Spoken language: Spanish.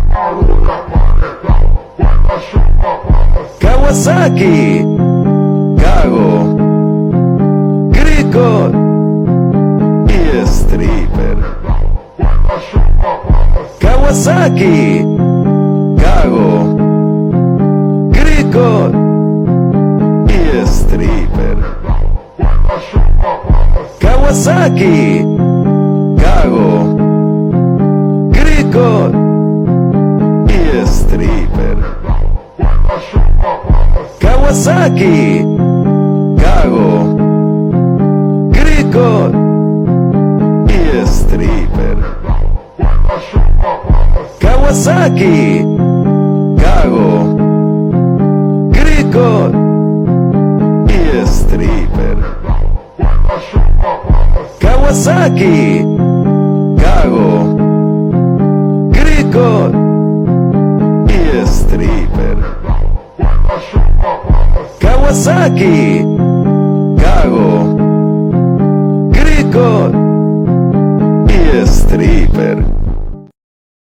Kawasaki, Kago, Crico y Stripper. Kawasaki, Kago, Crico y Stripper. Kawasaki, Kago, Crico y Stripper. Kawasaki, Kago, Crico y Stripper. Kawasaki, Kago, Crico y Stripper. Kawasaki, Kago, Crico y Stripper. Kawasaki, Kago, Crico